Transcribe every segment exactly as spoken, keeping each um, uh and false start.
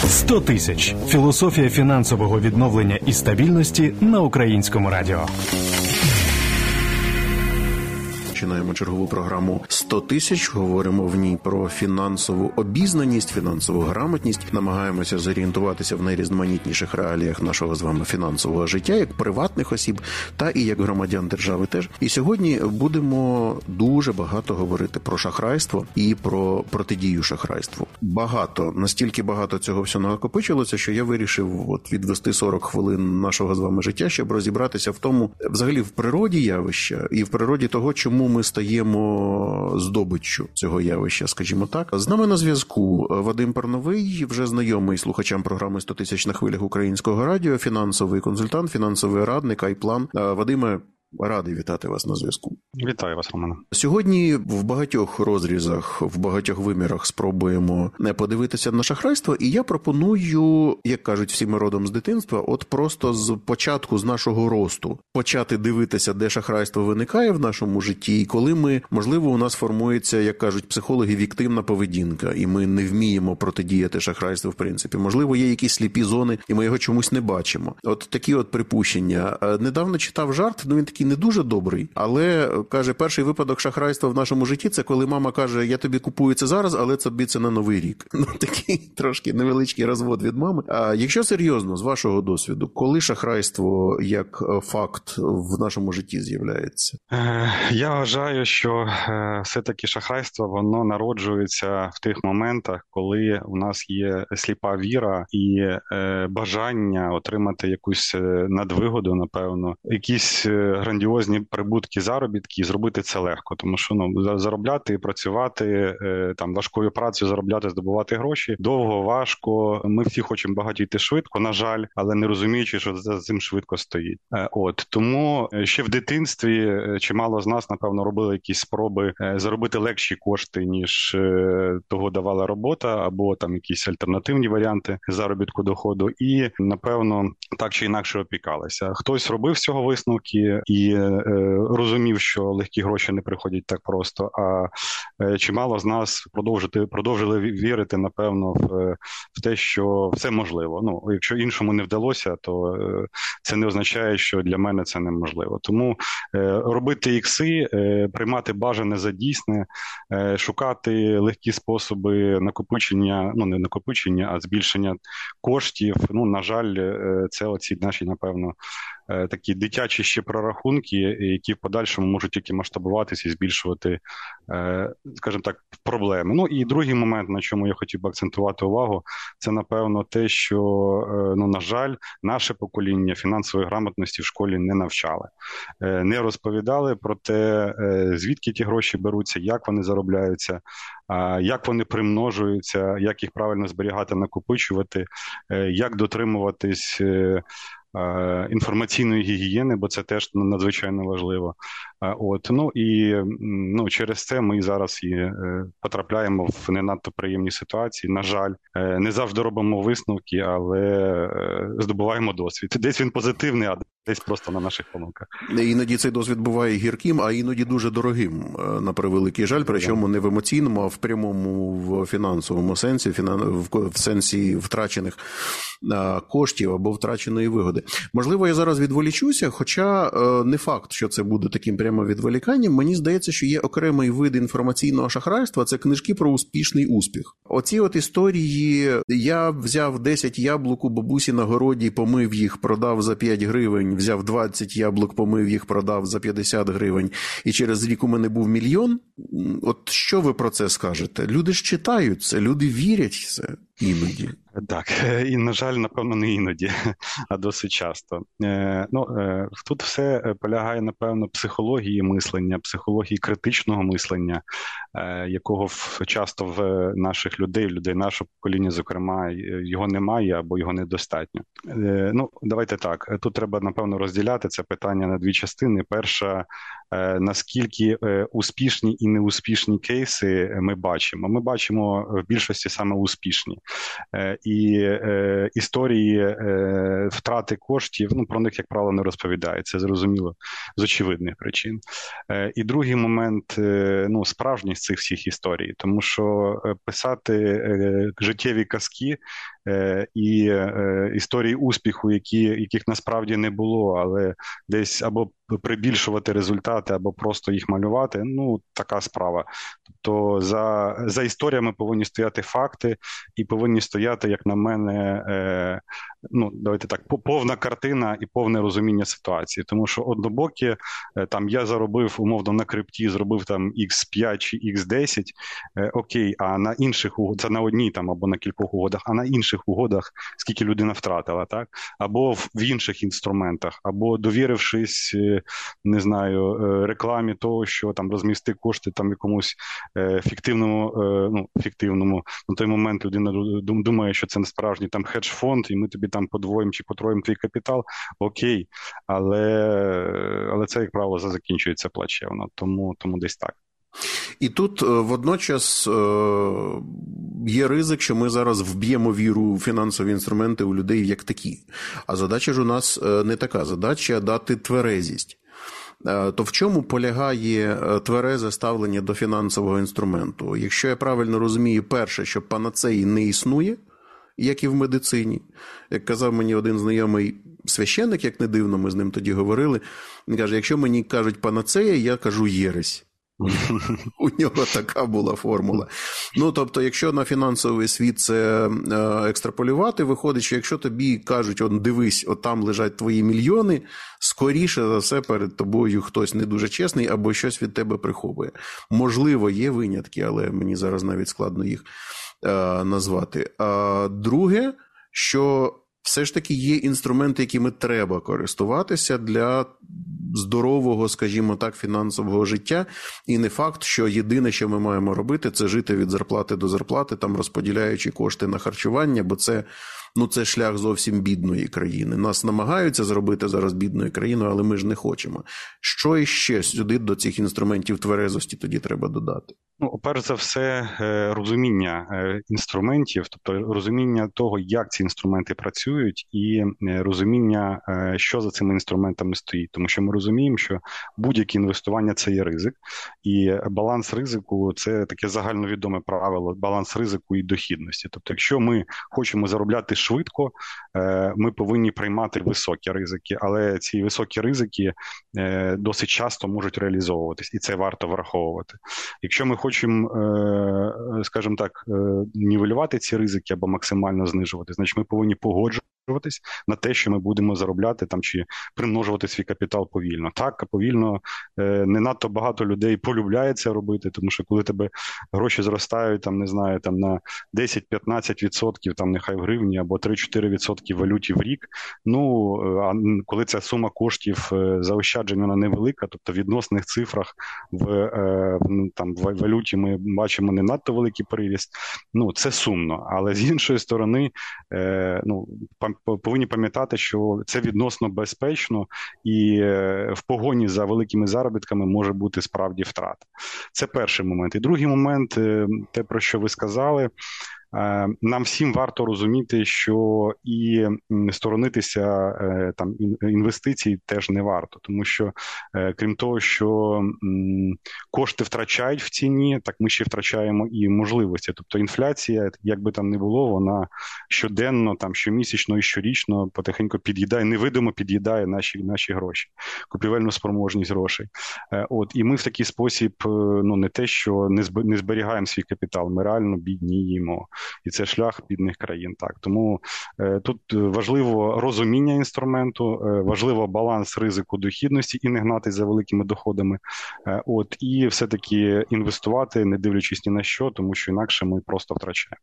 сто тисяч. Філософія фінансового відновлення і стабільності на Українському радіо. Починаємо чергову програму «сто тисяч». Говоримо в ній про фінансову обізнаність, фінансову грамотність. Намагаємося зорієнтуватися в найрізноманітніших реаліях нашого з вами фінансового життя, як приватних осіб, та і як громадян держави теж. І сьогодні будемо дуже багато говорити про шахрайство і про протидію шахрайству. Багато, настільки багато цього всього накопичилося, що я вирішив от відвести сорок хвилин нашого з вами життя, щоб розібратися в тому, взагалі в природі явища і в природі того, чому ми стаємо здобиччю цього явища, скажімо так. З нами на зв'язку Вадим Парновий, вже знайомий слухачам програми «сто тисяч на хвилях Українського радіо», фінансовий консультант, фінансовий радник, Айплан. Вадиме, радий вітати вас на зв'язку. Вітаю вас, Романе. Сьогодні в багатьох розрізах, в багатьох вимірах спробуємо не подивитися на шахрайство, і я пропоную, як кажуть всі ми родом з дитинства, от просто з початку, з нашого росту, почати дивитися, де шахрайство виникає в нашому житті, і коли ми, можливо, у нас формується, як кажуть психологи, віктивна поведінка, і ми не вміємо протидіяти шахрайству в принципі. Можливо, є якісь сліпі зони, і ми його чомусь не бачимо. От такі от припущення. Недавно читав жарт, ну він такий не дуже добрий, але, каже, перший випадок шахрайства в нашому житті – це коли мама каже, я тобі купую це зараз, але тобі це на Новий рік. Ну, такий трошки невеличкий розвод від мами. А якщо серйозно, з вашого досвіду, коли шахрайство як факт в нашому житті з'являється? Я вважаю, що все-таки шахрайство, воно народжується в тих моментах, коли у нас є сліпа віра і бажання отримати якусь надвигоду, напевно, якісь грандіозні прибутки, заробітки, і зробити це легко, тому що ну заробляти, працювати, там важкою працею заробляти, здобувати гроші довго, важко. Ми всі хочемо багатіти швидко, на жаль, але не розуміючи, що за цим швидко стоїть. От тому ще в дитинстві чимало з нас, напевно, робили якісь спроби заробити легші кошти, ніж того давала робота, або там якісь альтернативні варіанти заробітку доходу, і напевно так чи інакше опікалися. Хтось робив з цього висновки і е, розумів, що легкі гроші не приходять так просто, а е, чимало з нас продовжити, продовжили вірити, напевно, в, в те, що все можливо. Ну, якщо іншому не вдалося, то е, це не означає, що для мене це неможливо. Тому е, робити ікси, е, приймати бажане за дійсне, е, шукати легкі способи накопичення, ну не накопичення, а збільшення коштів. Ну, на жаль, е, це оці наші, напевно, такі дитячі ще прорахунки, які в подальшому можуть тільки масштабуватися і збільшувати, скажімо так, проблеми. Ну і другий момент, на чому я хотів би акцентувати увагу, це, напевно, те, що, ну, на жаль, наше покоління фінансової грамотності в школі не навчали. Не розповідали про те, звідки ті гроші беруться, як вони заробляються, як вони примножуються, як їх правильно зберігати, накопичувати, як дотримуватись інформаційної гігієни, бо це теж надзвичайно важливо. От, ну і ну, через це ми зараз і потрапляємо в не надто приємні ситуації. На жаль, не завжди робимо висновки, але здобуваємо досвід. Десь він позитивний, а десь просто на наших помилках. Іноді цей досвід буває гірким, а іноді дуже дорогим, на превеликий жаль, причому не в емоційному, а в прямому, в фінансовому сенсі, в сенсі втрачених коштів або втраченої вигоди. Можливо, я зараз відволічуся, хоча не факт, що це буде таким прямо відволіканням. Мені здається, що є окремий вид інформаційного шахрайства – це книжки про успішний успіх. Оці от історії «я взяв десять яблук у бабусі на городі, помив їх, продав за п'ять гривень, взяв двадцять яблук, помив їх, продав за п'ятдесят гривень, і через рік у мене був мільйон». От що ви про це скажете? Люди ж читають це, люди вірять в це іноді. Так, і, на жаль, напевно, не іноді, а досить часто. Е, ну, е, тут все полягає, напевно, психології мислення, психології критичного мислення, е, якого в, часто в наших людей, людей нашого покоління, зокрема, його немає або його недостатньо. Е, ну, давайте так, тут треба, напевно, розділяти це питання на дві частини. Перша, е, наскільки е, успішні і неуспішні кейси ми бачимо. Ми бачимо в більшості саме успішні. Е, І е, історії е, втрати коштів, ну, про них, як правило, не розповідають. Це зрозуміло з очевидних причин. Е, і другий момент, е, ну, справжність цих всіх історій. Тому що писати е, життєві казки е, і е, історії успіху, які, яких насправді не було, але десь або прибільшувати результати, або просто їх малювати, ну, така справа. Тобто за, за історіями повинні стояти факти і повинні стояти, як на мене, е, ну, давайте так, повна картина і повне розуміння ситуації. Тому що однобокі, е, там, я заробив, умовно, на крипті, зробив там ікс п'ять чи ікс десять, е, окей, а на інших угодах, це на одній там або на кількох угодах, а на інших угодах скільки людина втратила, так? Або в, в інших інструментах, або довірившись, не знаю, рекламі того, що там розмісти кошти там якомусь е, фіктивному, е, ну, фіктивному, на той момент людина думає, що це не справжній там хедж-фонд, і ми тобі там подвоїмо чи потроїмо твій капітал, окей, але, але це, як правило, закінчується плачевно, тому, тому десь так. І тут водночас є ризик, що ми зараз вб'ємо віру в фінансові інструменти у людей як такі. А задача ж у нас не така. Задача дати тверезість. То в чому полягає тверезе ставлення до фінансового інструменту? Якщо я правильно розумію, перше, що панацеї не існує, як і в медицині. Як казав мені один знайомий священник, як не дивно, ми з ним тоді говорили, він каже, якщо мені кажуть панацея, я кажу єресь. У нього така була формула. Ну, тобто, якщо на фінансовий світ це екстраполювати, виходить, що якщо тобі кажуть, он, дивись, от там лежать твої мільйони, скоріше за все перед тобою хтось не дуже чесний або щось від тебе приховує. Можливо, є винятки, але мені зараз навіть складно їх е, назвати. А друге, що все ж таки є інструменти, якими треба користуватися для здорового, скажімо так, фінансового життя. І не факт, що єдине, що ми маємо робити, це жити від зарплати до зарплати, там розподіляючи кошти на харчування, бо це, ну, це шлях зовсім бідної країни. Нас намагаються зробити зараз бідною країною, але ми ж не хочемо. Що іще сюди до цих інструментів тверезості тоді треба додати? Ну, перш за все, розуміння інструментів, тобто розуміння того, як ці інструменти працюють, і розуміння, що за цими інструментами стоїть. Тому що ми розуміємо, що будь-яке інвестування – це є ризик, і баланс ризику – це таке загальновідоме правило, баланс ризику і дохідності. Тобто, якщо ми хочемо заробляти швидко, ми повинні приймати високі ризики, але ці високі ризики досить часто можуть реалізовуватись, і це варто враховувати. Якщо ми хочемо, скажімо так, нівелювати ці ризики або максимально знижувати, значить ми повинні погоджуватись на те, що ми будемо заробляти там чи примножувати свій капітал повільно. Так, повільно не надто багато людей полюбляє це робити, тому що коли тебе гроші зростають, там, не знаю, там на десять-п'ятнадцять відсотків, там нехай в гривні, або три-чотири відсотки в валюті в рік, ну, а коли ця сума коштів заощаджень, вона невелика, тобто в відносних цифрах в, в там, в валюті ми бачимо не надто великий приріст, ну, це сумно. Але з іншої сторони, ну, повинні пам'ятати, що це відносно безпечно, і в погоні за великими заробітками може бути справді втрата. Це перший момент. І другий момент, те, про що ви сказали, нам всім варто розуміти, що і сторонитися там інвестицій теж не варто, тому що крім того, що кошти втрачають в ціні, так ми ще втрачаємо і можливості. Тобто інфляція, як би там не було, вона щоденно, там щомісячно і щорічно потихеньку під'їдає, невидимо під'їдає наші наші гроші, купівельну спроможність грошей. От, і ми в такий спосіб, ну, не те, що не зберігаємо свій капітал, ми реально бідніємо. І це шлях бідних країн. Так. Тому е, тут важливо розуміння інструменту, е, важливо баланс ризику дохідності і не гнатись за великими доходами. Е, от, і все-таки інвестувати, не дивлячись ні на що, тому що інакше ми просто втрачаємо.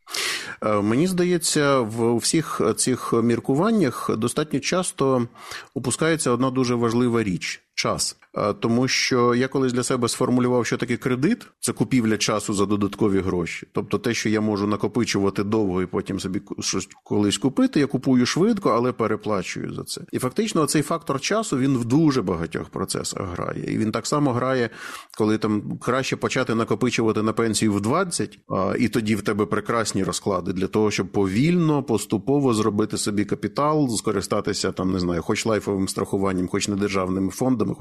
Мені здається, в всіх цих міркуваннях достатньо часто опускається одна дуже важлива річ – час. Тому що я колись для себе сформулював, що таке кредит – це купівля часу за додаткові гроші. Тобто те, що я можу накопичувати довго і потім собі щось колись купити, я купую швидко, але переплачую за це. І фактично цей фактор часу, він в дуже багатьох процесах грає. І він так само грає, коли там краще почати накопичувати на пенсію в двадцять, і тоді в тебе прекрасні розклади для того, щоб повільно, поступово зробити собі капітал, скористатися там, не знаю, хоч лайфовим страхуванням, хоч недержавними фондами, хоч депозитами,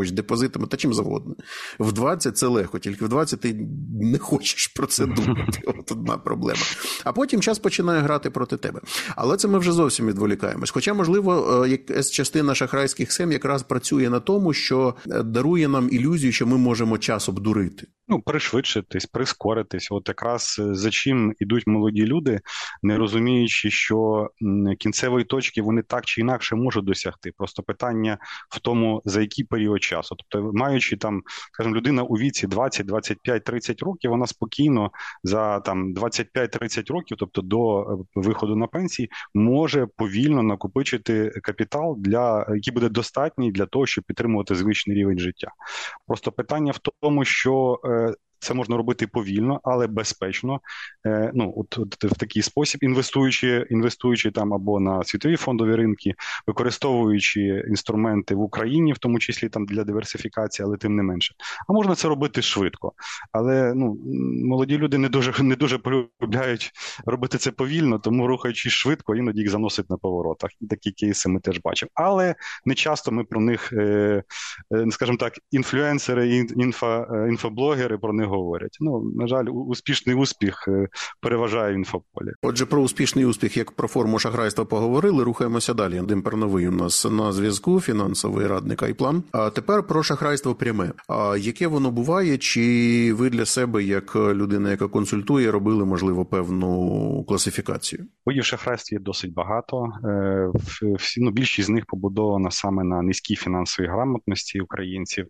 візитами та чим завгодно. В двадцять це легко, тільки в двадцять ти не хочеш про це думати. От одна проблема. А потім час починає грати проти тебе. Але це ми вже зовсім відволікаємось. Хоча, можливо, якась частина шахрайських схем якраз працює на тому, що дарує нам ілюзію, що ми можемо час обдурити. Ну, пришвидшитись, прискоритись. От якраз за чим ідуть молоді люди, не розуміючи, що кінцевої точки вони так чи інакше можуть досягти. Просто питання в тому, за який період часу. Тобто, маючи там, скажімо, людина у віці двадцять, двадцять п'ять, тридцять років, вона спокійно за там двадцять п'ять тридцять років, тобто до виходу на пенсії, може повільно накопичити капітал, для який буде достатній для того, щоб підтримувати звичний рівень життя. Просто питання в тому, що це можна робити повільно, але безпечно. Ну, от, от в такий спосіб, інвестуючи, інвестуючи там або на світові фондові ринки, використовуючи інструменти в Україні, в тому числі там для диверсифікації, але тим не менше. А можна це робити швидко. Але ну, молоді люди не дуже, не дуже полюбляють робити це повільно, тому рухаючись швидко, іноді їх заносить на поворотах. І такі кейси ми теж бачимо. Але не часто ми про них, скажімо так, інфлюенсери, інфо, інфоблогери про них говорять. Ну, на жаль, успішний успіх переважає в інфополі. Отже, про успішний успіх, як про форму шахрайства поговорили, рухаємося далі. Дим Перновий у нас на зв'язку, фінансовий радник Айплан. А тепер про шахрайство пряме. А яке воно буває? Чи ви для себе, як людина, яка консультує, робили, можливо, певну класифікацію? Видів шахрайств є досить багато. Всі, ну, більшість з них побудована саме на низькій фінансовій грамотності українців.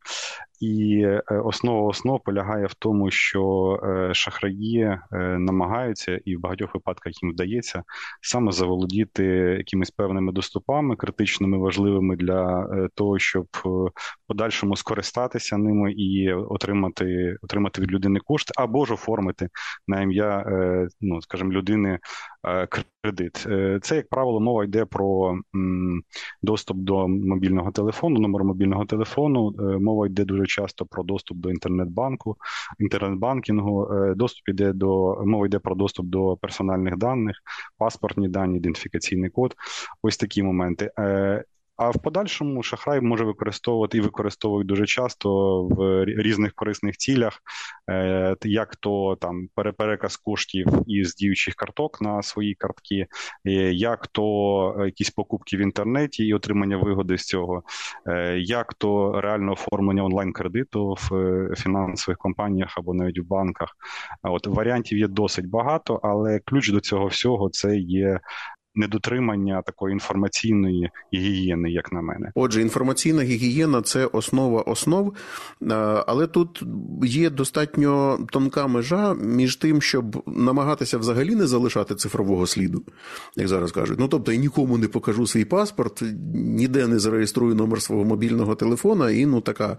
І основа основ полягає в тому, що шахраї намагаються, і в багатьох випадках їм вдається, саме заволодіти якимись певними доступами, критичними, важливими для того, щоб в подальшому скористатися ними і отримати, отримати від людини кошти, або ж оформити на ім'я, ну, скажімо, людини кредит. Це, як правило, мова йде про доступ до мобільного телефону, номер мобільного телефону, мова йде дуже часто про доступ до інтернет-банку, інтернет-банкінгу, доступ йде до, мова йде про доступ до персональних даних, паспортні дані, ідентифікаційний код, ось такі моменти. А в подальшому шахрай може використовувати і використовують дуже часто в різних корисних цілях, як то там переказ коштів із діючих карток на свої картки, як то якісь покупки в інтернеті і отримання вигоди з цього, як то реальне оформлення онлайн-кредиту в фінансових компаніях або навіть в банках. От варіантів є досить багато, але ключ до цього всього – це є недотримання такої інформаційної гігієни, як на мене. Отже, інформаційна гігієна – це основа основ, але тут є достатньо тонка межа між тим, щоб намагатися взагалі не залишати цифрового сліду, як зараз кажуть. Ну, тобто, я нікому не покажу свій паспорт, ніде не зареєструю номер свого мобільного телефона, і, ну, така,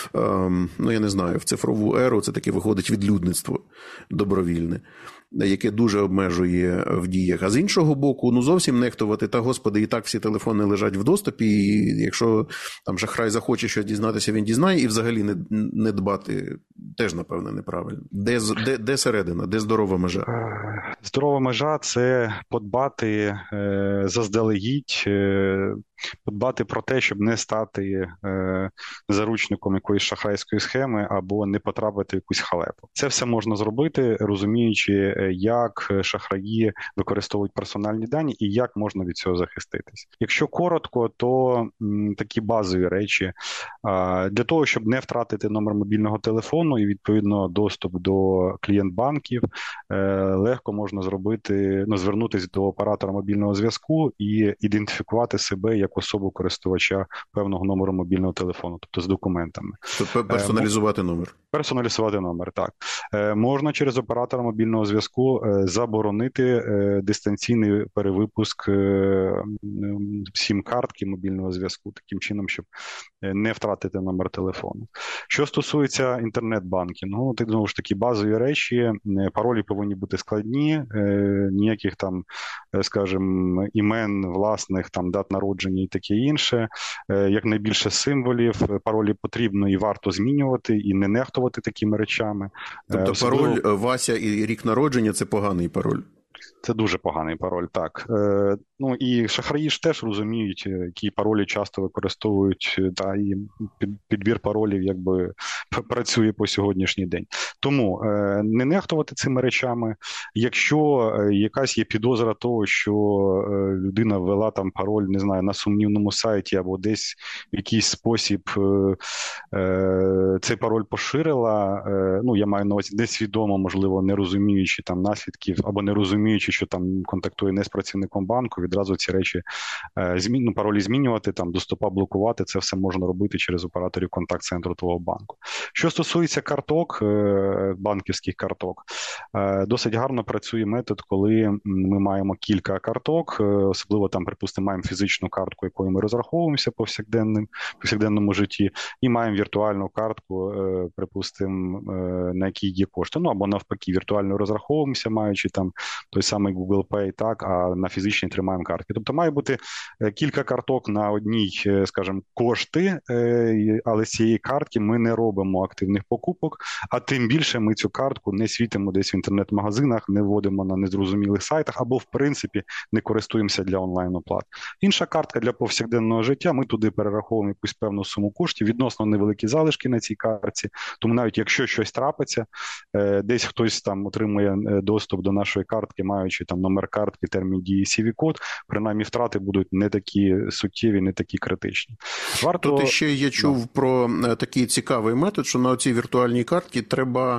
ну, я не знаю, в цифрову еру це таке виходить відлюдництво добровільне, яке дуже обмежує в діях. А з іншого боку, ну зовсім нехтувати, та, господи, і так всі телефони лежать в доступі, і якщо там шахрай захоче щось дізнатися, він дізнає, і взагалі не, не дбати теж, напевно, неправильно. Де, де, де середина, де здорова межа? Здорова межа – це подбати е, заздалегідь, е, подбати про те, щоб не стати е, заручником якоїсь шахрайської схеми або не потрапити в якусь халепу. Це все можна зробити, розуміючи, як шахраї використовують персональні дані і як можна від цього захиститись. Якщо коротко, то м, такі базові речі. Е, для того, щоб не втратити номер мобільного телефону і, відповідно, доступ до клієнт-банків, е, легко можна зробити, ну, звернутися до оператора мобільного зв'язку і ідентифікувати себе як особу користувача певного номеру мобільного телефону, тобто з документами. Тобто персоналізувати номер. Персоналізувати номер, так. Можна через оператора мобільного зв'язку заборонити дистанційний перевипуск сім-картки мобільного зв'язку, таким чином, щоб не втратити номер телефону. Що стосується інтернет-банкінгу, так, знову ж таки, базові речі, паролі повинні бути складні, ніяких там, скажімо, імен власних, там, дат народження і таке інше, якнайбільше символів, паролі потрібно і варто змінювати, і не нехтувати такими речами. Тобто Особливо... пароль Вася і рік народження – це поганий пароль? Це дуже поганий пароль, так. Е, ну і шахраї ж теж розуміють, які паролі часто використовують, та і під, підбір паролів якби працює по сьогоднішній день. Тому е, не нехтувати цими речами. Якщо якась є підозра того, що е, людина ввела там пароль, не знаю, на сумнівному сайті або десь в якийсь спосіб е, е, цей пароль поширила, е, ну я маю на увазі несвідомо, можливо, не розуміючи там наслідків або не розуміючи, що там контактує не з працівником банку, відразу ці речі е, змін, ну, паролі змінювати, там доступа блокувати, це все можна робити через операторів контакт-центру твого банку. Що стосується карток, е, банківських карток, е, досить гарно працює метод, коли ми маємо кілька карток, е, особливо там, припустимо, маємо фізичну картку, якою ми розраховуємося повсякденним, повсякденному житті, і маємо віртуальну картку, е, припустимо, е, на якій є кошти. Ну або навпаки, віртуально розраховуємося, маючи там той самий Google Pay, так, а на фізичній тримаємо картки. Тобто має бути кілька карток на одній, скажімо, кошти, але з цієї картки ми не робимо активних покупок, а тим більше ми цю картку не світимо десь в інтернет-магазинах, не вводимо на незрозумілих сайтах або, в принципі, не користуємося для онлайн-оплат. Інша картка для повсякденного життя, ми туди перераховуємо якусь певну суму коштів, відносно невеликі залишки на цій картці, тому навіть якщо щось трапиться, десь хтось там отримує доступ до нашої картки, маючи там номер картки, термін дії, сі ві код, принаймні втрати будуть не такі суттєві, не такі критичні. Варто... Тут ще я чув да. про такий цікавий метод, що на цій віртуальній картці треба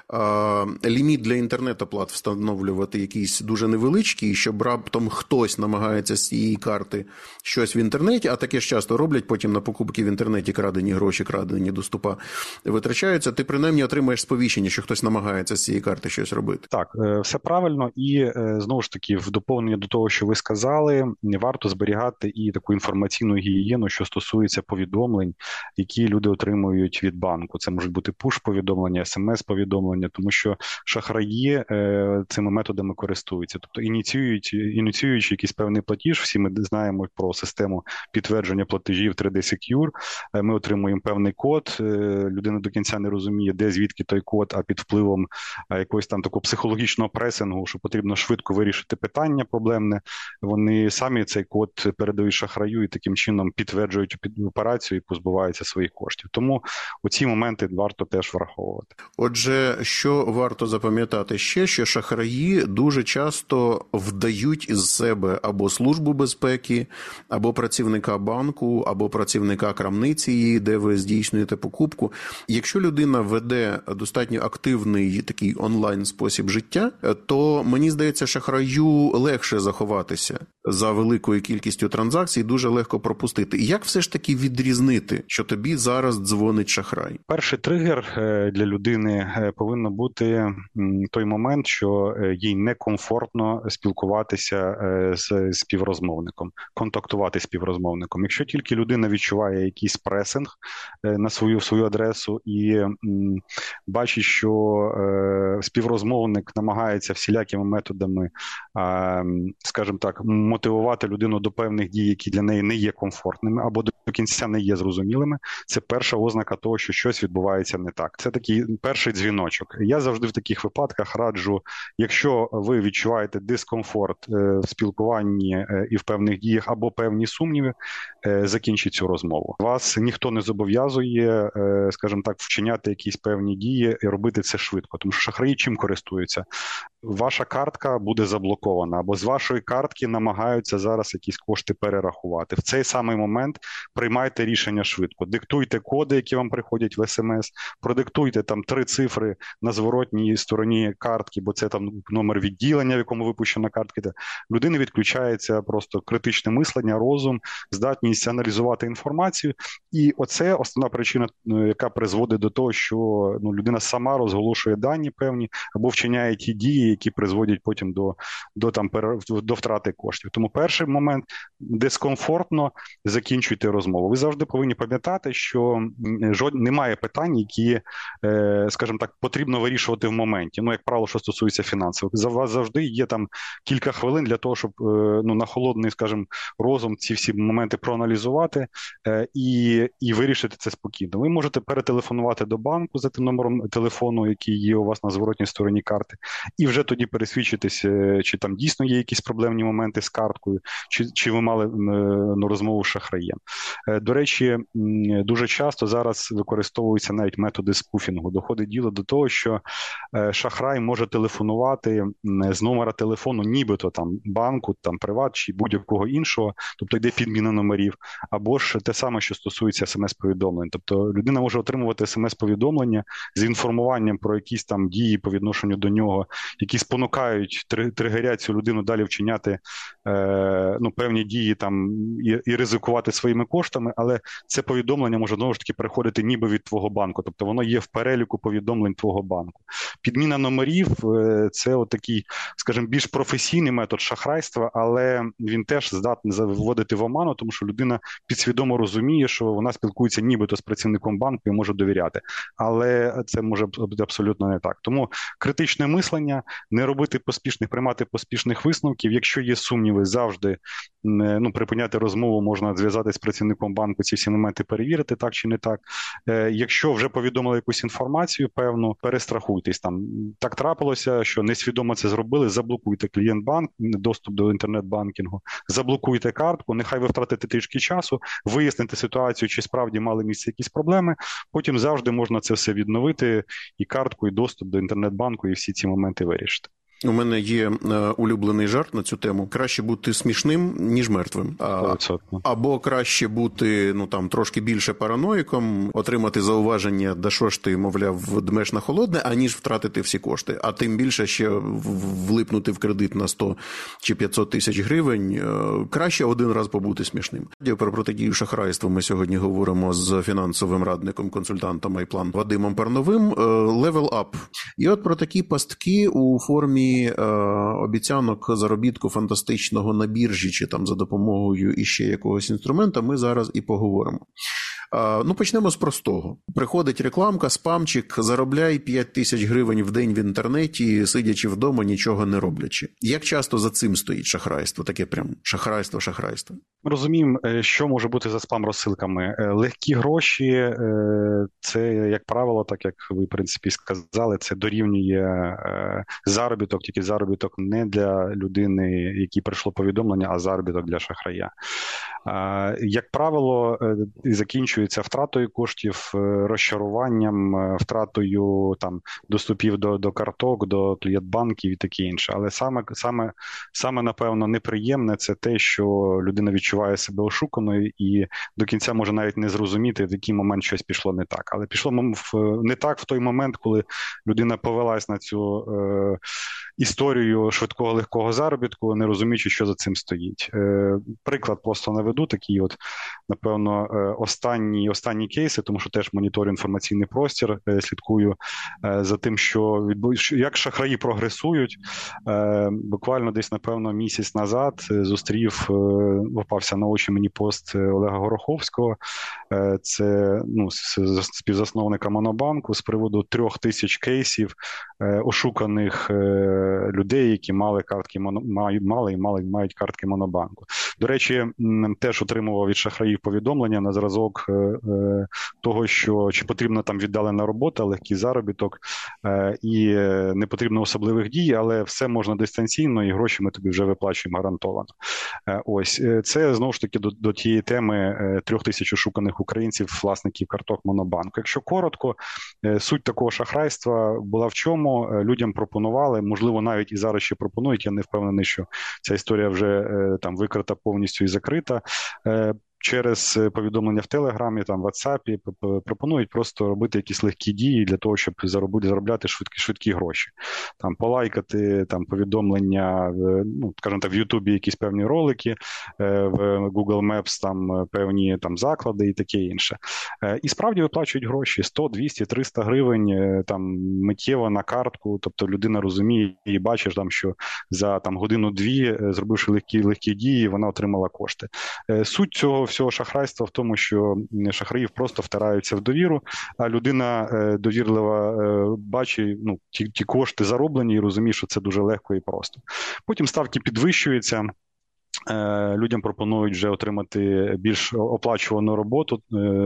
ліміт для інтернет-оплат встановлювати якийсь дуже невеличкий, щоб раптом хтось намагається з цієї карти щось в інтернеті, а таке ж часто роблять, потім на покупки в інтернеті крадені гроші, крадені доступа витрачаються, ти принаймні отримаєш сповіщення, що хтось намагається з цієї карти щось робити. Так, все правильно, і знову ж таки, в доповнення до того, що ви сказали, варто зберігати і таку інформаційну гігієну, що стосується повідомлень, які люди отримують від банку. Це можуть бути пуш-повідомлення, смс-повідомлення, тому що шахраї е, цими методами користуються. Тобто ініціюють, ініціюючи якийсь певний платіж, всі ми знаємо про систему підтвердження платежів три ді Secure, е, ми отримуємо певний код, е, людина до кінця не розуміє, де, звідки той код, а під впливом е, якогось там такого психологічного пресингу, що потрібно швидко вирішити питання проблемне, вони самі цей код передають шахраю і таким чином підтверджують операцію і позбуваються своїх коштів. Тому у ці моменти варто теж враховувати. Отже, що варто запам'ятати ще, що шахраї дуже часто вдають із себе або службу безпеки, або працівника банку, або працівника крамниці, де ви здійснюєте покупку. Якщо людина веде достатньо активний такий онлайн-спосіб життя, то, мені здається, шахраю легше заховатися за великою кількістю транзакцій, дуже легко пропустити. Як все ж таки відрізнити, що тобі зараз дзвонить шахрай? Перший тригер для людини повинно бути той момент, що їй некомфортно спілкуватися з співрозмовником, контактувати з співрозмовником. Якщо тільки людина відчуває якийсь пресинг на свою, свою адресу і бачить, що співрозмовник намагається всілякими методами, скажімо так, мотивувати людину до певних дій, які для неї не є комфортними або до кінця не є зрозумілими, це перша ознака того, що щось відбувається не так. Це такий перший дзвіночок. Я завжди в таких випадках раджу, якщо ви відчуваєте дискомфорт в спілкуванні і в певних діях або певні сумніви, закінчіть цю розмову. Вас ніхто не зобов'язує, скажімо так, вчиняти якісь певні дії і робити це швидко, тому що шахраї чим користуються? Ваша картка буде заблокована, або з вашої картки намагаються зараз якісь кошти перерахувати. В цей самий момент приймайте рішення швидко. Диктуйте коди, які вам приходять в смс, продиктуйте там три цифри на зворотній стороні картки, бо це там номер відділення, в якому випущена картка. Людини відключається просто критичне мислення, розум, здатність аналізувати інформацію. І оце основна причина, яка призводить до того, що ну, людина сама розголошує дані певні або вчиняє ті дії, які призводять потім до, до, там, до втрати коштів. Тому перший момент – дискомфортно закінчуйте розмову. Ви завжди повинні пам'ятати, що жод... немає питань, які, скажімо так, потрібно потрібно вирішувати в моменті. Ну, як правило, що стосується фінансових. За вас завжди є там кілька хвилин для того, щоб ну, на холодний, скажімо, розум ці всі моменти проаналізувати і, і вирішити це спокійно. Ви можете перетелефонувати до банку за тим номером телефону, який є у вас на зворотній стороні карти, і вже тоді пересвідчитись, чи там дійсно є якісь проблемні моменти з карткою, чи, чи ви мали ну, розмову з шахраєм. До речі, дуже часто зараз використовуються навіть методи спуфінгу. Доходить діло до того, що шахрай може телефонувати з номера телефону нібито там банку, там Приват чи будь-якого іншого, тобто йде підміна номерів, або ж те саме, що стосується смс-повідомлень. Тобто людина може отримувати смс-повідомлення з інформуванням про якісь там дії по відношенню до нього, які спонукають, тригерять цю людину далі вчиняти е, ну, певні дії там і, і ризикувати своїми коштами, але це повідомлення може знову ж таки переходити ніби від твого банку, тобто воно є в переліку повідомлень твого банку. Підміна номерів – це отакий, скажімо, більш професійний метод шахрайства, але він теж здатний вводити в оману, тому що людина підсвідомо розуміє, що вона спілкується нібито з працівником банку і може довіряти. Але це може бути абсолютно не так. Тому критичне мислення, не робити поспішних, приймати поспішних висновків. Якщо є сумніви, завжди ну, припиняти розмову, можна зв'язатися з працівником банку, ці всі моменти перевірити, так чи не так. Якщо вже повідомили якусь інформацію певну, перестрахуйтесь. Там так трапилося, що несвідомо це зробили, заблокуйте клієнт-банк, доступ до інтернет-банкінгу, заблокуйте картку, нехай ви втратите трішки часу, виясните ситуацію, чи справді мали місце якісь проблеми, потім завжди можна це все відновити, і картку, і доступ до інтернет-банку, і всі ці моменти вирішити. У мене є е, улюблений жарт на цю тему. Краще бути смішним, ніж мертвим. А, або краще бути, ну там, трошки більше параноїком, отримати зауваження, да що ж ти, мовляв, дмеш на холодне, аніж втратити всі кошти. А тим більше ще влипнути в кредит на сто чи п'ятсот тисяч гривень. Е, краще один раз побути смішним. Про протидію шахрайству ми сьогодні говоримо з фінансовим радником, консультантом Айплан Вадимом Парновим. Е, Level Up. І от про такі пастки у формі обіцянок заробітку фантастичного на біржі чи там за допомогою іще якогось інструмента ми зараз і поговоримо. Ну, почнемо з простого. Приходить рекламка, спамчик, заробляй п'ять тисяч гривень в день в інтернеті, сидячи вдома, нічого не роблячи. Як часто за цим стоїть шахрайство? Таке прям шахрайство, шахрайство. Розуміємо, що може бути за спам-розсилками. Легкі гроші – це, як правило, так як ви, в принципі, сказали, це дорівнює заробіток, тільки заробіток не для людини, якій прийшло повідомлення, а заробіток для шахрая. Як правило, закінчується втратою коштів, розчаруванням, втратою там доступів до, до карток, до клієнт-банків і таке інше. Але саме, саме, саме, напевно, неприємне – це те, що людина відчуває себе ошуканою і до кінця може навіть не зрозуміти, в який момент щось пішло не так. Але пішло не так в той момент, коли людина повелась на цю е, історію швидкого легкого заробітку, не розуміючи, що за цим стоїть. Е, приклад просто наведу, такий от, напевно, останні, останні кейси, тому що теж моніторю інформаційний простір, е, слідкую е, за тим, що відбувається, як шахраї прогресують. Е, буквально десь, напевно, місяць назад зустрів, е, попався на очі мені пост Олега Гороховського, е, це ну, співзасновника Монобанку, з приводу трьох тисяч кейсів е, ошуканих е, людей, які мали картки мали, мали і мали, мають картки Монобанку. До речі, теж отримував від шахраїв повідомлення на зразок е, того, що чи потрібна там віддалена робота, легкий заробіток е, і не потрібно особливих дій, але все можна дистанційно і гроші ми тобі вже виплачуємо гарантовано. Е, ось, це знову ж таки до, до тієї теми е, трьох тисяч ошуканих українців, власників карток Монобанку. Якщо коротко, е, суть такого шахрайства була в чому? Е, людям пропонували, можливо, навіть і зараз ще пропонують, я не впевнений, що ця історія вже е, там викрита повністю і закрита, е, через повідомлення в Телеграмі, там, в WhatsApp пропонують просто робити якісь легкі дії для того, щоб заробити, заробляти швидкі, швидкі гроші. Там, полайкати там, повідомлення, в, ну, скажімо так, в Ютубі якісь певні ролики, в Google Maps там, певні там, заклади і таке інше. І справді виплачують гроші сто, двісті, триста гривень там, миттєво на картку, тобто людина розуміє і бачиш, там, що за там, годину-дві, зробивши легкі, легкі дії, вона отримала кошти. Суть цього всього шахрайства в тому, що шахраїв просто втираються в довіру, а людина довірлива бачить, ну, ті, ті кошти зароблені і розуміє, що це дуже легко і просто. Потім ставки підвищуються. Людям пропонують вже отримати більш оплачувану роботу,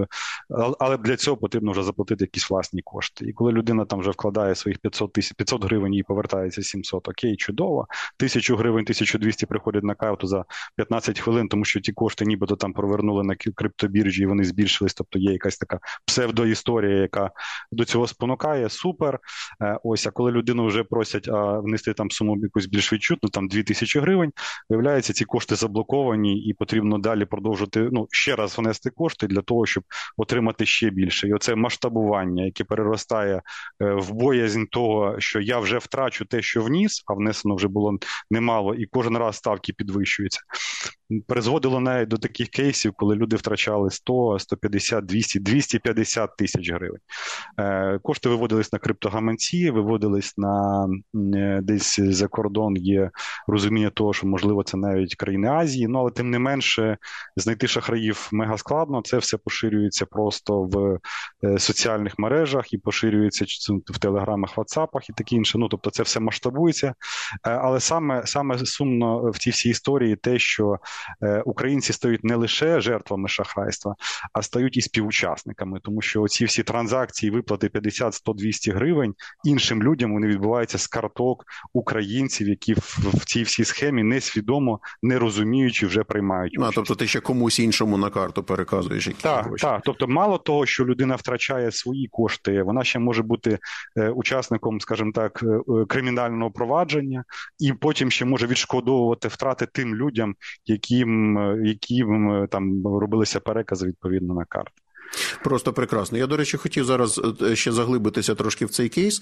але для цього потрібно вже заплатити якісь власні кошти. І коли людина там вже вкладає своїх п'ятсот тисяч, п'ятсот гривень і повертається сімсот, окей, чудово. Тисячу гривень, тисячу двісті приходять на карту за п'ятнадцять хвилин, тому що ті кошти нібито там провернули на криптобіржі і вони збільшились, тобто є якась така псевдоісторія, яка до цього спонукає, супер. Ось, а коли людину вже просять а, внести там суму якусь більш відчутну, там дві тисячі гривень, виявляється, ці кошти заблоковані і потрібно далі продовжити, ну, ще раз внести кошти для того, щоб отримати ще більше. І оце масштабування, яке переростає в боязнь того, що я вже втрачу те, що вніс, а внесено вже було немало, і кожен раз ставки підвищуються. Призводило навіть до таких кейсів, коли люди втрачали сто, сто п'ятдесят, двісті, двісті п'ятдесят тисяч гривень. Кошти виводились на криптогаманці, виводились на десь за кордон, є розуміння того, що, можливо, це навіть країни Азії, ну, але тим не менше знайти шахраїв мега складно, це все поширюється просто в соціальних мережах і поширюється в телеграмах, ватсапах і таке інше, ну, тобто це все масштабується, але саме, саме сумно в цій всій історії те, що українці стають не лише жертвами шахрайства, а стають і співучасниками, тому що оці всі транзакції, виплати п'ятдесят, сто, двісті гривень іншим людям, вони відбуваються з карток українців, які в, в цій всій схемі несвідомо, не розуміючи, вже приймають участь. А, тобто ти ще комусь іншому на карту переказуєш якісь так, гроші. Так, тобто мало того, що людина втрачає свої кошти, вона ще може бути е, учасником, скажімо так, е, кримінального провадження, і потім ще може відшкодовувати втрати тим людям, яким, яким там робилися перекази відповідно на карту. Просто прекрасно. Я, до речі, хотів зараз ще заглибитися трошки в цей кейс.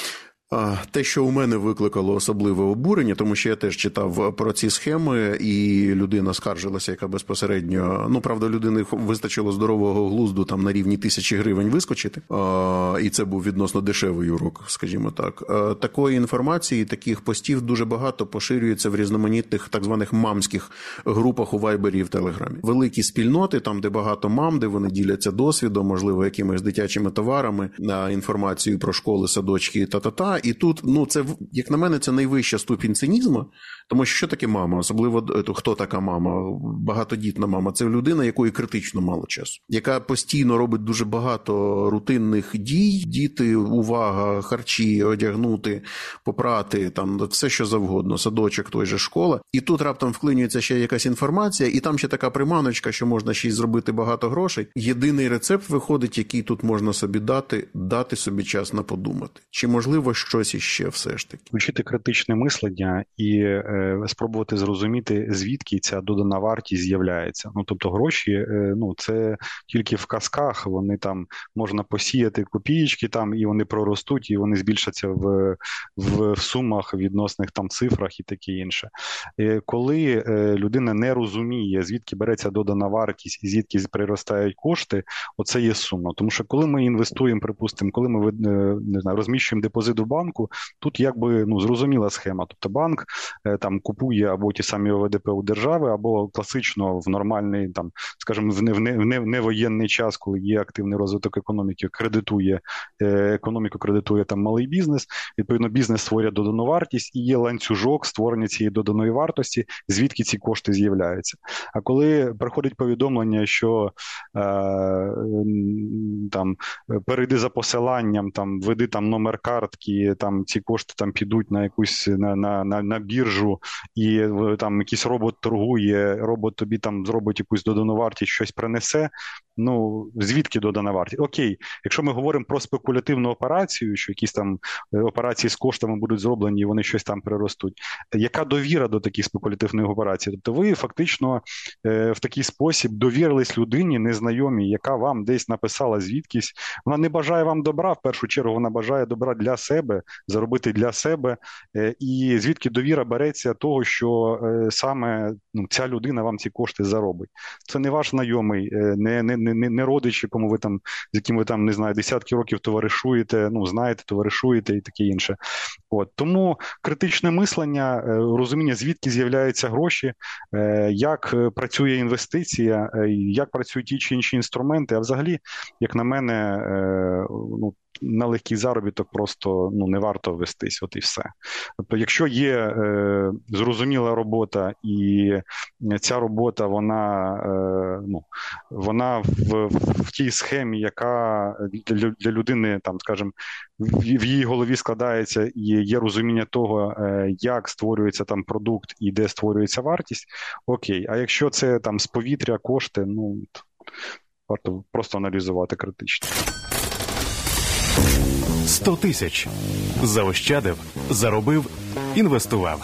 Те, що у мене викликало особливе обурення, тому що я теж читав про ці схеми, і людина скаржилася, яка безпосередньо, ну, правда, людини вистачило здорового глузду там на рівні тисячі гривень вискочити, і це був відносно дешевий урок, скажімо так. Такої інформації, таких постів дуже багато поширюється в різноманітних так званих мамських групах у Вайбері і в Телеграмі. Великі спільноти, там, де багато мам, де вони діляться досвідом, можливо, якимись дитячими товарами, інформацією про школи, садочки, та-та-та. І тут, ну, це, як на мене, це найвища ступінь цинізму, тому що що таке мама? Особливо, хто така мама? Багатодітна мама. Це людина, якої критично мало часу, яка постійно робить дуже багато рутинних дій. Діти, увага, харчі, одягнути, попрати, там, все що завгодно, садочок, той же школа. І тут раптом вклинюється ще якась інформація, і там ще така приманочка, що можна ще й зробити багато грошей. Єдиний рецепт виходить, який тут можна собі дати, дати собі час на подумати. Чи можливо щось іще все ж таки? Вчити критичне мислення і е, спробувати зрозуміти, звідки ця додана вартість з'являється. Ну, тобто гроші, е, ну, це тільки в казках, вони там, можна посіяти копієчки там, і вони проростуть, і вони збільшаться в, в, в сумах, відносних там цифрах і таке інше. Е, коли е, людина не розуміє, звідки береться додана вартість і звідки приростають кошти, оце є сумно. Тому що коли ми інвестуємо, припустимо, коли ми е, не знаю, розміщуємо депозит у банку, тут якби, ну, зрозуміла схема. Тобто банк е, там купує або ті самі О В Д П у держави, або класично в нормальний, там, скажімо, в, не, в, не, в, не, в невоєнний час, коли є активний розвиток економіки, кредитує е, економіку, кредитує там малий бізнес. Відповідно, бізнес створює додану вартість і є ланцюжок створення цієї доданої вартості, звідки ці кошти з'являються. А коли приходить повідомлення, що е, там перейди за посиланням, там введи там номер картки, там ці кошти там підуть на якусь на, на, на, на біржу, і там якийсь робот торгує, робот тобі там зробить якусь додану вартість, щось принесе. Ну, звідки додана вартість? Окей, якщо ми говоримо про спекулятивну операцію, що якісь там операції з коштами будуть зроблені і вони щось там приростуть, яка довіра до таких спекулятивних операцій? Тобто ви фактично е, в такий спосіб довірились людині незнайомій, яка вам десь написала звідкись. Вона не бажає вам добра, в першу чергу вона бажає добра для себе, заробити для себе. Е, і звідки довіра береться? гарантія того, що е, саме ну, ця людина вам ці кошти заробить. Це не ваш знайомий, е, не, не, не, не родич, якому ви там, з яким ви там, не знаю, десятки років товаришуєте, ну, знаєте, товаришуєте і таке інше. От. Тому критичне мислення, е, розуміння, звідки з'являються гроші, е, як працює інвестиція, е, як працюють ті чи інші інструменти, а взагалі, як на мене, е, ну, на легкий заробіток просто ну, не варто вестись, от і все. Тобто, якщо є е, зрозуміла робота, і ця робота, вона, е, ну, вона в, в тій схемі, яка для, для людини, там, скажімо, в, в її голові складається, і є розуміння того, е, як створюється там продукт і де створюється вартість, окей. А якщо це там з повітря, кошти, ну, варто просто аналізувати критично. сто тисяч. Заощадив, заробив, інвестував.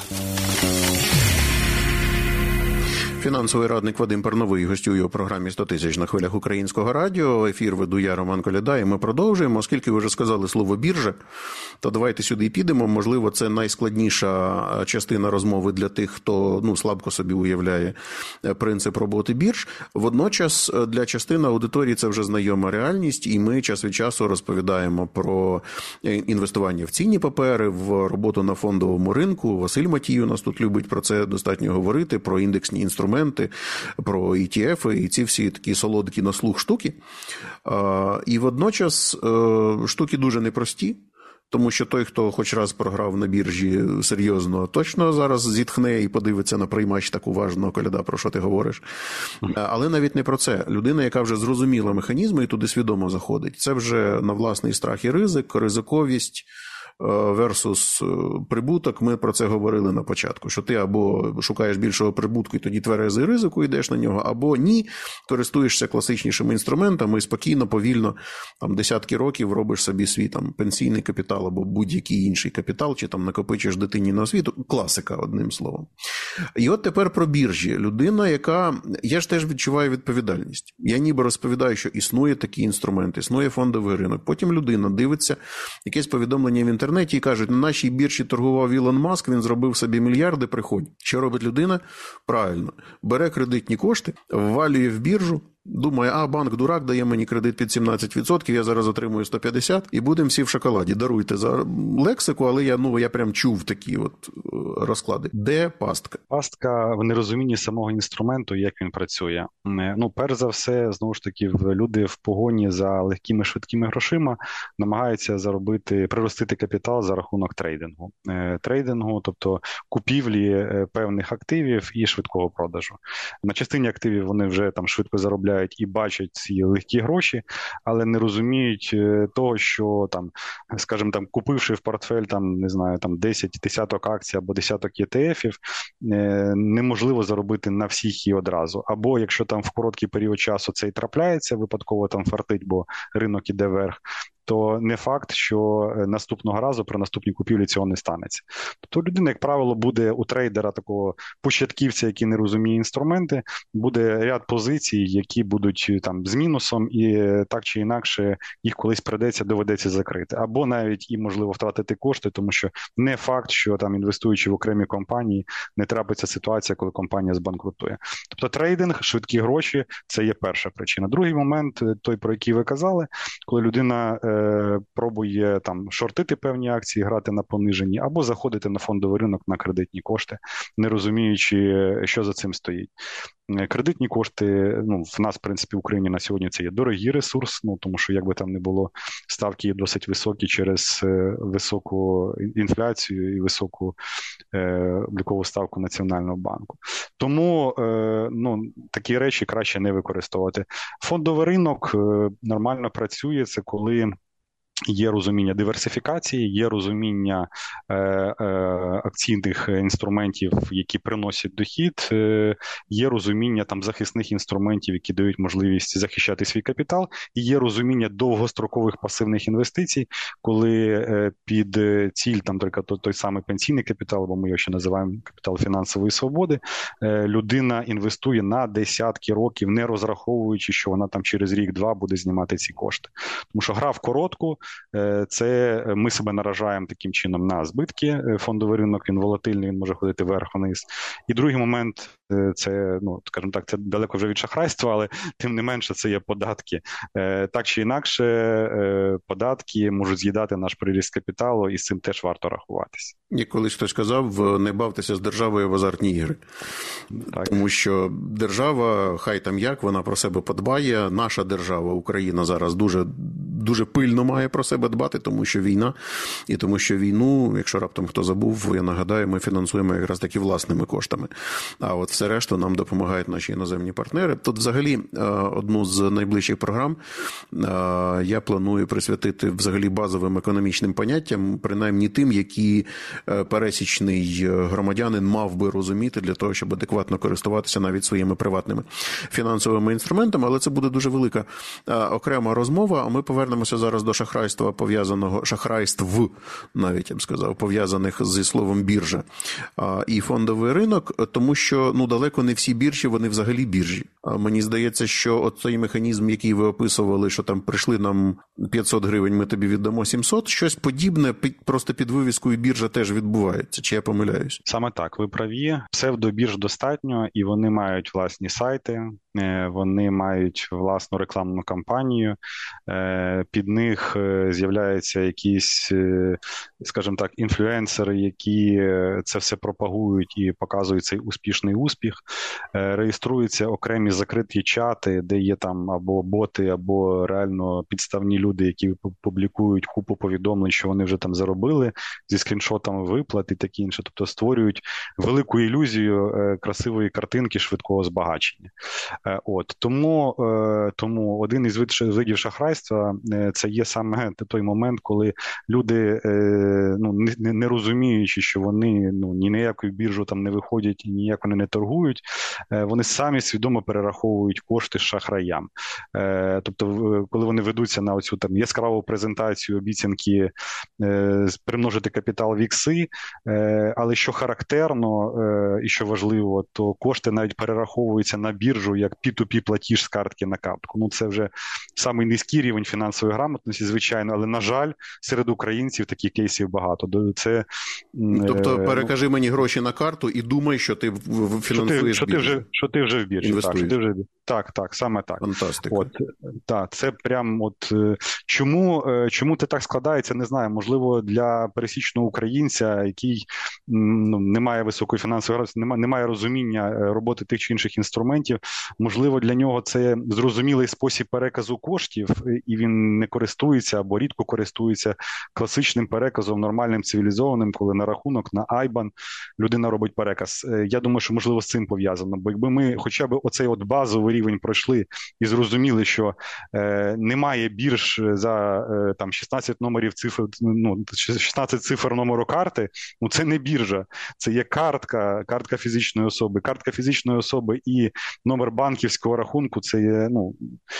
Фінансовий радник Вадим Парновий гостює у програмі «сто тисяч» на хвилях Українського радіо. Ефір веду я, Роман Коляда, і ми продовжуємо. Оскільки ви вже сказали слово «біржа», то давайте сюди і підемо. Можливо, це найскладніша частина розмови для тих, хто ну, слабко собі уявляє принцип роботи бірж. Водночас для частини аудиторії це вже знайома реальність, і ми час від часу розповідаємо про інвестування в цінні папери, в роботу на фондовому ринку. Василь Матій у нас тут любить про це достатньо говорити, про індексні інструменти, про і ті еф і ці всі такі солодкі на слух штуки. І водночас штуки дуже непрості, тому що той, хто хоч раз програв на біржі серйозно, точно зараз зітхне і подивиться на приймач так уважно: Коляда, про що ти говориш? Але навіть не про це. Людина, яка вже зрозуміла механізми і туди свідомо заходить, це вже на власний страх і ризик, ризиковість версус прибуток. Ми про це говорили на початку, що ти або шукаєш більшого прибутку і тоді тверезий ризику йдеш на нього, або ні, користуєшся класичнішими інструментами і спокійно, повільно, там десятки років робиш собі свій там пенсійний капітал або будь-який інший капітал, чи там накопичиш дитині на освіту. Класика, одним словом. І от тепер про біржі. Людина, яка... Я ж теж відчуваю відповідальність. Я ніби розповідаю, що існує такий інструмент, існує фондовий ринок. Потім людина дивиться якесь повідомлення в інтернеті, і кажуть, на нашій біржі торгував Ілон Маск, він зробив собі мільярди, приходь. Що робить людина? Правильно. Бере кредитні кошти, ввалює в біржу, думає, а, банк дурак дає мені кредит під сімнадцять відсотків, я зараз отримую сто п'ятдесят, і будемо всі в шоколаді. Даруйте за лексику, але я, ну, я прям чув такі от розклади. Де пастка? Пастка в нерозумінні самого інструменту, як він працює. Ну, перш за все, знову ж таки, люди в погоні за легкими, швидкими грошима намагаються заробити, приростити капітал за рахунок трейдингу. Трейдингу, тобто купівлі певних активів і швидкого продажу. На частині активів вони вже там швидко заробляють і бачать ці легкі гроші, але не розуміють того, що там, скажімо, там, купивши в портфель там, не знаю, там десять десяток акцій або десяток і ті ефів, неможливо заробити на всіх і одразу. Або якщо там в короткий період часу це і трапляється, випадково там фартить, бо ринок іде вверх, то не факт, що наступного разу при наступній купівлі цього не станеться. Тобто людина, як правило, буде у трейдера, такого початківця, який не розуміє інструменти, буде ряд позицій, які будуть там з мінусом, і так чи інакше їх колись придеться, доведеться закрити. Або навіть і, можливо, втратити кошти, тому що не факт, що там, інвестуючи в окремі компанії, не трапиться ситуація, коли компанія збанкрутує. Тобто трейдинг, швидкі гроші – це є перша причина. Другий момент, той, про який ви казали, коли людина пробує там шортити певні акції, грати на пониженні, або заходити на фондовий ринок на кредитні кошти, не розуміючи, що за цим стоїть. Кредитні кошти, ну, в нас, в принципі, в Україні на сьогодні це є дорогий ресурс, ну, тому що, як би там не було, ставки є досить високі через високу інфляцію і високу е, облікову ставку Національного банку. Тому, е, ну, такі речі краще не використовувати. Фондовий ринок е, нормально працює, це коли є розуміння диверсифікації, є розуміння е, е, акційних інструментів, які приносять дохід, е, є розуміння там захисних інструментів, які дають можливість захищати свій капітал, і є розуміння довгострокових пасивних інвестицій, коли е, під ціль, там, той, той самий пенсійний капітал, або ми його ще називаємо капітал фінансової свободи, е, людина інвестує на десятки років, не розраховуючи, що вона там через рік-два буде знімати ці кошти. Тому що гра в коротку, це ми себе наражаємо таким чином на збитки. Фондовий ринок, він волатильний, він може ходити вверх-вниз. І другий момент, це, ну, скажімо так, це далеко вже від шахрайства, але тим не менше це є податки. Так чи інакше, податки можуть з'їдати наш приріст капіталу, і з цим теж варто рахуватися. І колись хтось казав, не бавтеся з державою в азартні ігри. Так. Тому що держава, хай там як, вона про себе подбає. Наша держава, Україна, зараз дуже, дуже пильно має про себе дбати, тому що війна. І тому що війну, якщо раптом хто забув, я нагадаю, ми фінансуємо якраз таки власними коштами. А от все решту нам допомагають наші іноземні партнери. Тут взагалі одну з найближчих програм я планую присвятити взагалі базовим економічним поняттям, принаймні тим, які пересічний громадянин мав би розуміти для того, щоб адекватно користуватися навіть своїми приватними фінансовими інструментами, але це буде дуже велика окрема розмова, а ми повернемося зараз до шахрайства пов'язаного, шахрайств навіть, я б сказав, пов'язаних зі словом біржа і фондовий ринок, тому що, ну, далеко не всі біржі, вони взагалі біржі. А мені здається, що от цей механізм, який ви описували, що там прийшли нам п'ятсот гривень, ми тобі віддамо сімсот, щось подібне, просто під вивіскою біржа теж відбувається. Чи я помиляюсь? Саме так, ви праві. Псевдобірж достатньо, і вони мають власні сайти, вони мають власну рекламну кампанію, під них з'являються якісь, скажімо так, інфлюенсери, які це все пропагують і показують цей успішний успіх. Реєструються окремі закриті чати, де є там або боти, або реально підставні люди, які публікують купу повідомлень, що вони вже там заробили зі скріншотами виплат і таке інше. Тобто створюють велику ілюзію красивої картинки швидкого збагачення. От, тому, тому один із видів шахрайства – це є саме той момент, коли люди, ну, не, не розуміючи, що вони, ну, ні на яку біржу там не виходять, і ніяк вони не торгують, вони самі свідомо перераховують кошти шахраям. Тобто, коли вони ведуться на оцю там яскраву презентацію, обіцянки примножити капітал в ікси, але що характерно і що важливо, то кошти навіть перераховуються на біржу як пі ту пі платіж з картки на картку. Ну, це вже самий низький рівень фінансової грамотності, звичайно, але, на жаль, серед українців таких кейсів багато. Це, тобто, перекажи мені гроші на карту і думай, що ти фінансуєш що ти, що ти вже, що ти вже в біржі. Так, що ти вже, так, так, саме так. Фантастика. От, так, це прям от, чому, чому це так складається, не знаю. Можливо, для пересічного українця, який, ну, не має високої фінансової грамотності, немає, немає розуміння роботи тих чи інших інструментів, можливо, для нього це зрозумілий спосіб переказу коштів, і він не користується або рідко користується класичним переказом, нормальним, цивілізованим, коли на рахунок, на айбан людина робить переказ. Я думаю, що, можливо, з цим пов'язано. Бо якби ми хоча б оцей от базовий рівень пройшли і зрозуміли, що е, немає бірж за е, там шістнадцять номерів цифр, ну, шістнадцять цифр номеру карти, ну це не біржа, це є картка, картка фізичної особи. Картка фізичної особи і номер банківського рахунку, це є, ну,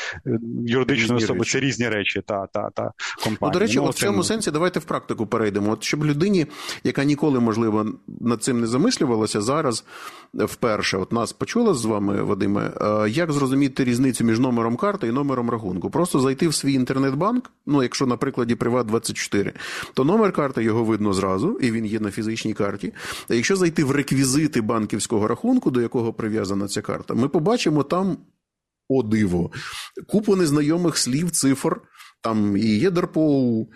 юридичної особи, речі. Це різні речі, та, та, та, компанії. Ну, до речі, ну, от в цьому сенсі давайте в практику перейдемо. От щоб людині, яка ніколи, можливо, над цим не замислювалася, зараз вперше, от нас почула з вами, Вадиме, як зрозуміти різницю між номером карти і номером рахунку? Просто зайти в свій інтернет-банк, ну, якщо на прикладі Приват двадцять чотири, то номер карти його видно зразу, і він є на фізичній карті. А якщо зайти в реквізити банківського рахунку, до якого прив'язана ця карта, ми побачимо там, о диво, купу незнайомих слів, цифр, там і ЄДРПОУ,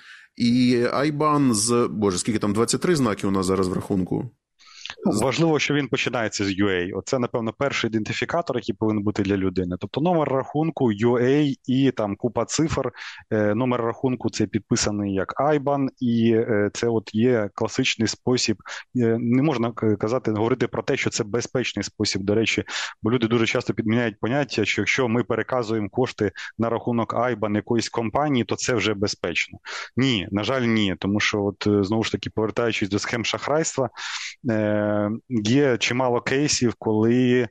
і айбан з, боже, скільки там, двадцять три знаки у нас зараз в рахунку? Важливо, що він починається з ю ей. Оце, напевно, перший ідентифікатор, який повинен бути для людини. Тобто номер рахунку, ю ей і там купа цифр. Номер рахунку – це підписаний як айбан, і це от є класичний спосіб. Не можна казати, говорити про те, що це безпечний спосіб, до речі, бо люди дуже часто підміняють поняття, що якщо ми переказуємо кошти на рахунок айбан якоїсь компанії, то це вже безпечно. Ні, на жаль, ні, тому що, от знову ж таки, повертаючись до схем шахрайства, є чимало кейсів, коли,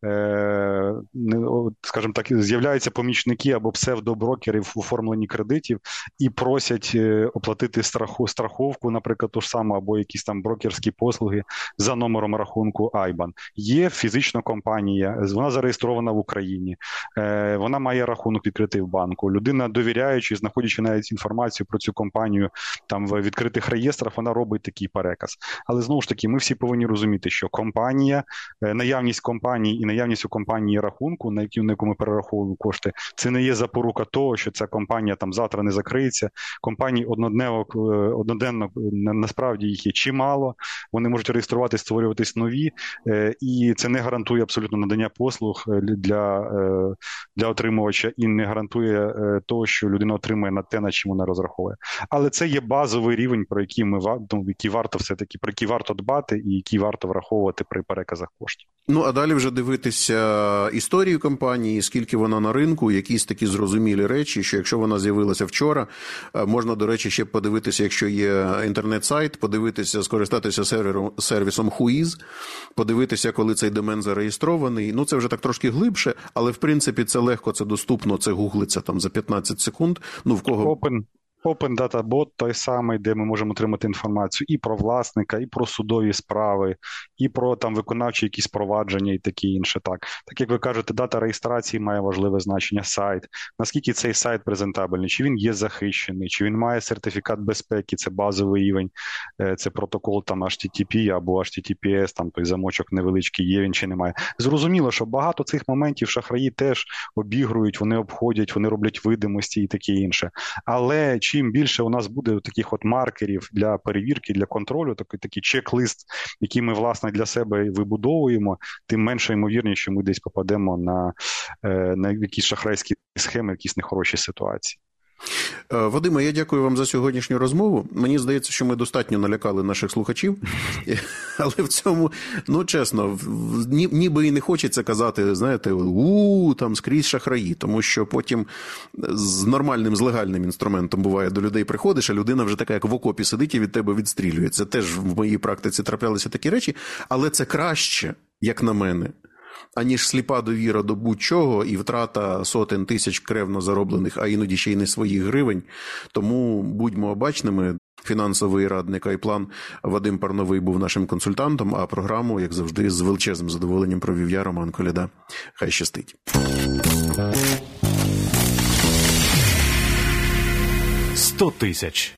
скажімо так, з'являються помічники або псевдоброкери в оформленні кредитів і просять оплатити страху, страховку, наприклад, ту ж саму, або якісь там брокерські послуги за номером рахунку ай бан. Є фізична компанія, вона зареєстрована в Україні, вона має рахунок відкритий в банку. Людина, довіряючи, знаходячи навіть інформацію про цю компанію там в відкритих реєстрах, вона робить такий переказ. Але знову ж таки, ми всі повинні розуміти, що компанія, наявність компанії і наявність у компанії рахунку, на яку ми перераховуємо кошти, це не є запорука того, що ця компанія там завтра не закриється. Компаній однодневно, одноденно, насправді їх є чимало, вони можуть реєструватись, створюватись нові, і це не гарантує абсолютно надання послуг для, для отримувача і не гарантує того, що людина отримує на те, на чим вона розраховує. Але це є базовий рівень, про який ми який варто все-таки, про який варто дбати і який варто враховувати при переказах коштів. Ну, а далі вже дивитися історію компанії, скільки вона на ринку, якісь такі зрозумілі речі, що якщо вона з'явилася вчора, можна, до речі, ще подивитися, якщо є інтернет-сайт, подивитися, скористатися сервером, сервісом Whois, подивитися, коли цей домен зареєстрований. Ну, це вже так трошки глибше, але, в принципі, це легко, це доступно, це гуглиться там за п'ятнадцять секунд. Ну, в кого... Open. Open Data Bot той самий, де ми можемо отримати інформацію і про власника, і про судові справи, і про там виконавчі якісь провадження і таке інше. Так, так як ви кажете, дата реєстрації має важливе значення, сайт. Наскільки цей сайт презентабельний, чи він є захищений, чи він має сертифікат безпеки, це базовий рівень, це протокол там ейч ті ті пі або ейч ті ті пі ес, там той замочок невеличкий, є він чи немає. Зрозуміло, що багато цих моментів шахраї теж обігрують, вони обходять, вони роблять видимості і таке інше. Але чим більше у нас буде таких от маркерів для перевірки, для контролю, такий, такий чек-лист, який ми, власне, для себе вибудовуємо, тим менше ймовірніше, що ми десь попадемо на, на якісь шахрайські схеми, якісь нехороші ситуації. Вадиме, я дякую вам за сьогоднішню розмову. Мені здається, що ми достатньо налякали наших слухачів, але в цьому, ну чесно, ні, ніби і не хочеться казати, знаєте, у там скрізь шахраї, тому що потім з нормальним, з легальним інструментом буває, до людей приходиш, а людина вже така, як в окопі сидить і від тебе відстрілюється. Теж в моїй практиці траплялися такі речі, але це краще, як на мене, аніж сліпа довіра до будь-чого і втрата сотень тисяч кревно зароблених, а іноді ще й не своїх гривень. Тому будьмо обачними. Фінансовий радник Айплан Вадим Парновий був нашим консультантом, а програму, як завжди, з величезним задоволенням провів я, Роман Коляда. Хай щастить. сто тисяч.